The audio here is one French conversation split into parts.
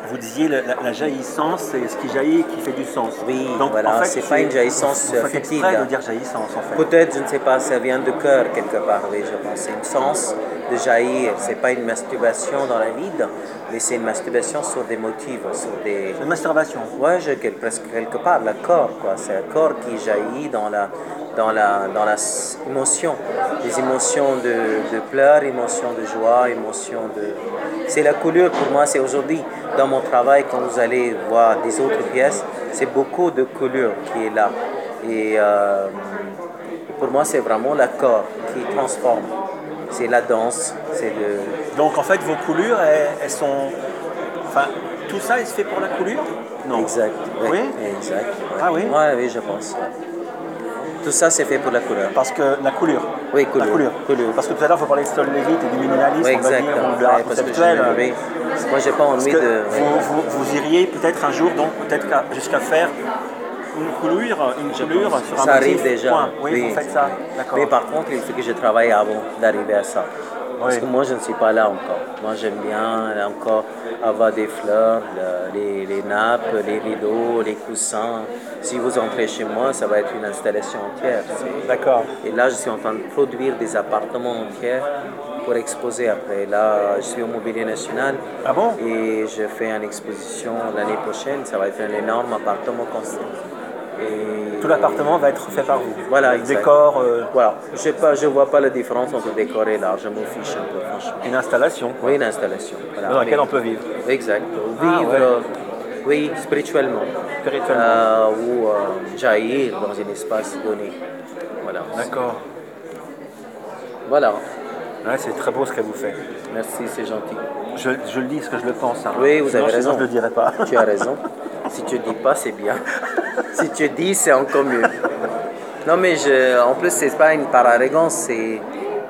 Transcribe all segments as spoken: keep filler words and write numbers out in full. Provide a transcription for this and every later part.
vous disiez la, la, la jaillissance, c'est ce qui jaillit qui fait du sens. Oui, donc voilà, en fait, c'est pas une jaillissance vous faites futile. exprès de dire jaillissance en fait. Peut-être, je ne sais pas, ça vient du cœur quelque part, oui, je pense. C'est une sens de jaillir. C'est pas une masturbation dans la vide, mais c'est une masturbation sur des motifs, sur des. C'est une masturbation. Ouais, je, presque quelque part, le corps, quoi. C'est un corps qui jaillit dans la, dans la, dans la émotion. Les émotions de, de pleurs, émotions de joie, émotions de. C'est la couleur pour moi, c'est aujourd'hui, dans mon travail, quand vous allez voir des autres pièces, c'est beaucoup de couleur qui est là. Et euh, pour moi, c'est vraiment le corps qui transforme. C'est la danse, c'est le. Donc en fait, vos coulures, elles, elles sont. Enfin, tout ça, il se fait pour la coulure? Non. Exact. Oui. Oui. Exact. Ouais. Ah oui. Ouais, oui, je pense. Tout ça, c'est fait pour la couleur. Parce que la coulure. Oui, couleur. La coulure. couleur. Parce que tout à l'heure, vous parlez de Sol Levitt et du minimalisme, oui, on va dire, ou de l'art ouais, conceptuel. Oui. Moi, j'ai pas envie Parce que de. Vous, vous, vous iriez peut-être un jour, donc peut-être jusqu'à faire une coulure, une coulure sur un ça motif. arrive déjà. Point. Oui, oui, vous faites ça. D'accord. Mais par contre, il faut que je travaille avant d'arriver à ça. Parce oui. que moi, je ne suis pas là encore. Moi, j'aime bien encore avoir des fleurs, les, les nappes, les rideaux, les coussins. Si vous entrez chez moi, ça va être une installation entière. D'accord. Et là, je suis en train de produire des appartements entiers pour exposer après. Là, je suis au Mobilier National. Ah bon? Et je fais une exposition l'année prochaine. Ça va être un énorme appartement construit. Et tout l'appartement va être fait par vous. Voilà, le décor. Euh... Voilà, je ne vois pas la différence entre décor et l'art, je m'en fiche un peu, franchement. Une installation. Oui, une installation. Voilà. Dans laquelle mais... on peut vivre. Exact. Ah, vivre, ouais. euh, oui, spirituellement. Spirituellement. Euh, ou euh, jaillir dans un espace donné. Voilà. D'accord. Voilà. Ouais, c'est très beau ce que vous faites. Merci, c'est gentil. Je, je le dis ce que je le pense. Hein. Oui, vous sinon, avez raison. Sinon, je ne le dirai pas. Tu as raison. Si tu ne dis pas, c'est bien. Si tu dis, c'est encore mieux. Non, mais je, en plus, c'est pas une par arrogance, c'est,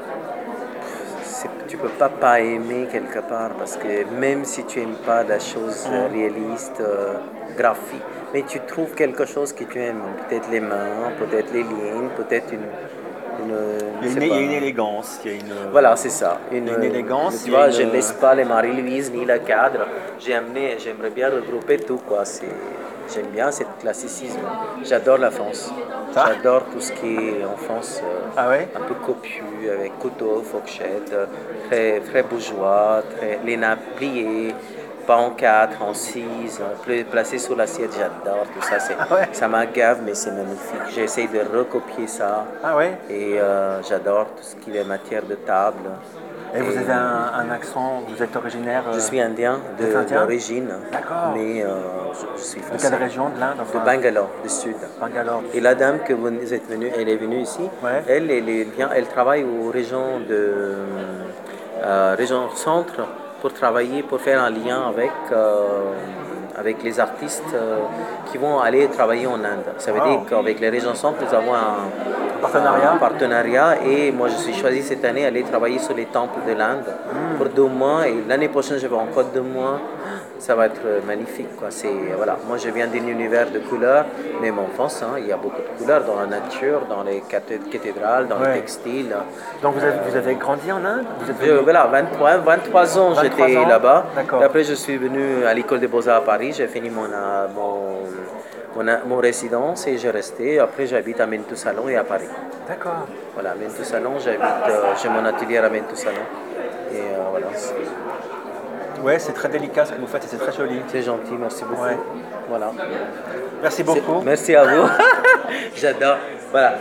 c'est. Tu peux pas pas aimer quelque part, parce que même si tu n'aimes pas la chose mmh. réaliste, euh, graphique, mais tu trouves quelque chose que tu aimes. Peut-être les mains, peut-être les lignes, peut-être une. Une, il, y a une, il y a une élégance. Il y a une, voilà, c'est ça. Une, une élégance. Tu vois, une... je ne laisse pas les Marie-Louise ni le cadre. J'ai amené, j'aimerais bien regrouper tout, quoi. C'est, j'aime bien ce classicisme. J'adore la France. Ah. J'adore tout ce qui est en France. Euh, ah ouais? Un peu copieux, avec couteau, fourchette, très, très bourgeois, très, les nappes pliées. Pas en quatre, en six, placé sur l'assiette, j'adore tout ça. C'est, ah ouais. Ça m'agave, mais c'est magnifique. J'essaie de recopier ça. Ah ouais. Et euh, j'adore tout ce qui est matière de table. Et, et vous avez un, un accent, vous êtes originaire euh... Je suis indien de, indien? d'origine. D'accord. Mais euh, je, je suis français. De quelle région de l'Inde enfin... De Bangalore, du sud. Bangalore. Et la dame que vous êtes venue, elle est venue ici. Ouais. Elle, elle, elle, vient, elle travaille aux régions de euh, région centre. Pour travailler, pour faire un lien avec, euh, avec les artistes euh, qui vont aller travailler en Inde. Ça veut wow. dire qu'avec les régions centres, nous avons un partenariat. un partenariat. Et moi, je suis choisi cette année d'aller travailler sur les temples de l'Inde mm. pour deux mois. Et l'année prochaine, je vais encore deux mois. Ça va être magnifique, quoi. C'est, voilà. Moi, je viens d'un univers de couleurs, même en France, hein, il y a beaucoup de couleurs dans la nature, dans les cathédrales, dans ouais. les textiles. Donc, vous avez, vous avez grandi en Inde? Vous êtes je, Voilà, vingt-trois, vingt-trois ans, vingt-trois j'étais ans. là-bas. D'accord. Et après, je suis venu à l'école des Beaux-Arts à Paris. J'ai fini mon, mon, mon, mon résidence et j'ai resté. Après, j'habite à Mentou Salon et à Paris. D'accord. Voilà, Mentou Salon, j'habite, euh, j'ai mon atelier à Mentou Salon. Et euh, voilà. C'est... Ouais, c'est très délicat ce que vous faites et c'est très joli. C'est gentil, merci beaucoup. Ouais. Voilà. Merci beaucoup. C'est... Merci à vous. J'adore. Voilà.